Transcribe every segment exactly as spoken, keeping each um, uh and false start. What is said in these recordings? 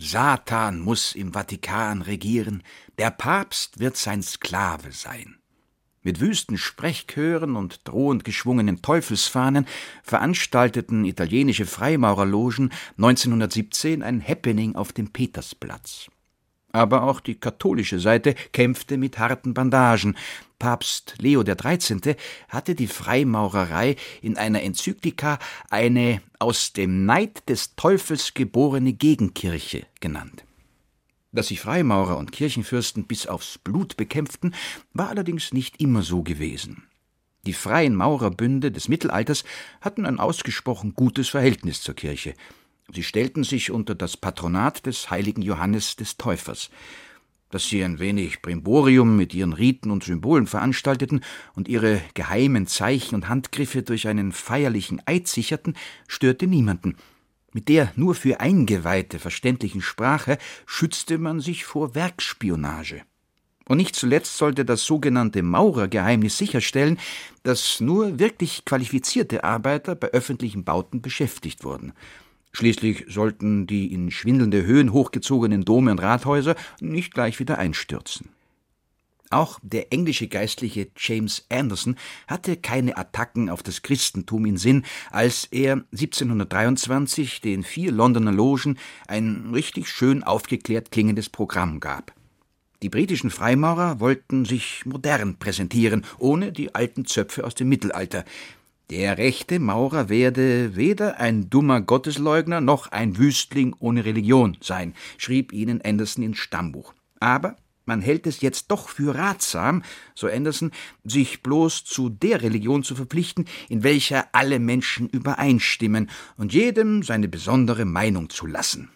Satan muß im Vatikan regieren, der Papst wird sein Sklave sein. Mit wüsten Sprechchören und drohend geschwungenen Teufelsfahnen veranstalteten italienische Freimaurerlogen neunzehnhundertsiebzehn ein Happening auf dem Petersplatz. Aber auch die katholische Seite kämpfte mit harten Bandagen. Papst Leo der Dreizehnte hatte die Freimaurerei in einer Enzyklika eine aus dem Neid des Teufels geborene Gegenkirche genannt. Dass sich Freimaurer und Kirchenfürsten bis aufs Blut bekämpften, war allerdings nicht immer so gewesen. Die freien Maurerbünde des Mittelalters hatten ein ausgesprochen gutes Verhältnis zur Kirche. Sie stellten sich unter das Patronat des heiligen Johannes des Täufers. Dass sie ein wenig Brimborium mit ihren Riten und Symbolen veranstalteten und ihre geheimen Zeichen und Handgriffe durch einen feierlichen Eid sicherten, störte niemanden. Mit der nur für Eingeweihte verständlichen Sprache schützte man sich vor Werksspionage. Und nicht zuletzt sollte das sogenannte Maurergeheimnis sicherstellen, dass nur wirklich qualifizierte Arbeiter bei öffentlichen Bauten beschäftigt wurden. Schließlich sollten die in schwindelnde Höhen hochgezogenen Dome und Rathäuser nicht gleich wieder einstürzen. Auch der englische Geistliche James Anderson hatte keine Attacken auf das Christentum in Sinn, als er siebzehnhundertdreiundzwanzig den vier Londoner Logen ein richtig schön aufgeklärt klingendes Programm gab. Die britischen Freimaurer wollten sich modern präsentieren, ohne die alten Zöpfe aus dem Mittelalter. Der rechte Maurer werde weder ein dummer Gottesleugner noch ein Wüstling ohne Religion sein, schrieb ihnen Anderson ins Stammbuch. Aber man hält es jetzt doch für ratsam, so Anderson, sich bloß zu der Religion zu verpflichten, in welcher alle Menschen übereinstimmen und jedem seine besondere Meinung zu lassen.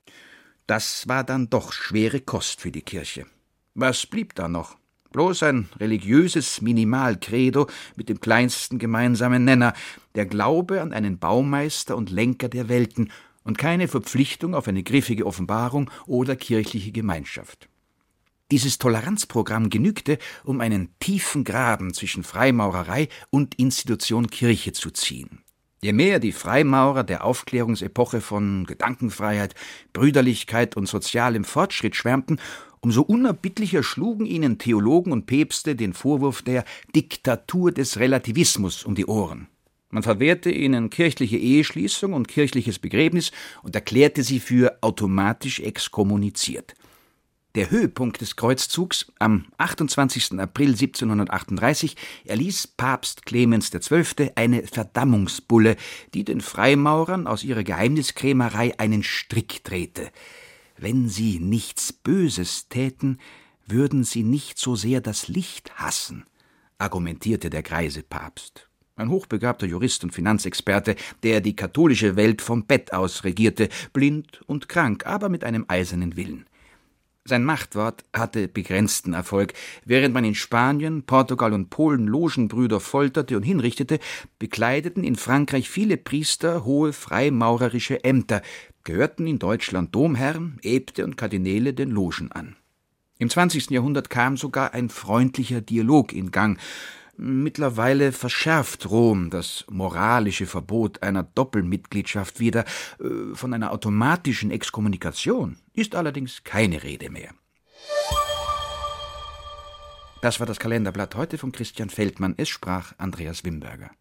Das war dann doch schwere Kost für die Kirche. Was blieb da noch? Bloß ein religiöses Minimalcredo mit dem kleinsten gemeinsamen Nenner, der Glaube an einen Baumeister und Lenker der Welten und keine Verpflichtung auf eine griffige Offenbarung oder kirchliche Gemeinschaft. Dieses Toleranzprogramm genügte, um einen tiefen Graben zwischen Freimaurerei und Institution Kirche zu ziehen. Je mehr die Freimaurer der Aufklärungsepoche von Gedankenfreiheit, Brüderlichkeit und sozialem Fortschritt schwärmten, umso unerbittlicher schlugen ihnen Theologen und Päpste den Vorwurf der Diktatur des Relativismus um die Ohren. Man verwehrte ihnen kirchliche Eheschließung und kirchliches Begräbnis und erklärte sie für automatisch exkommuniziert. Der Höhepunkt des Kreuzzugs, am achtundzwanzigsten April siebzehnhundertachtunddreißig, erließ Papst Clemens der Zwölfte eine Verdammungsbulle, die den Freimaurern aus ihrer Geheimniskrämerei einen Strick drehte. Wenn sie nichts Böses täten, würden sie nicht so sehr das Licht hassen, argumentierte der greise Papst. Ein hochbegabter Jurist und Finanzexperte, der die katholische Welt vom Bett aus regierte, blind und krank, aber mit einem eisernen Willen. Sein Machtwort hatte begrenzten Erfolg. Während man in Spanien, Portugal und Polen Logenbrüder folterte und hinrichtete, bekleideten in Frankreich viele Priester hohe freimaurerische Ämter, gehörten in Deutschland Domherren, Äbte und Kardinäle den Logen an. Im zwanzigsten Jahrhundert kam sogar ein freundlicher Dialog in Gang. Mittlerweile verschärft Rom das moralische Verbot einer Doppelmitgliedschaft wieder. Von einer automatischen Exkommunikation ist allerdings keine Rede mehr. Das war das Kalenderblatt heute von Christian Feldmann. Es sprach Andreas Wimberger.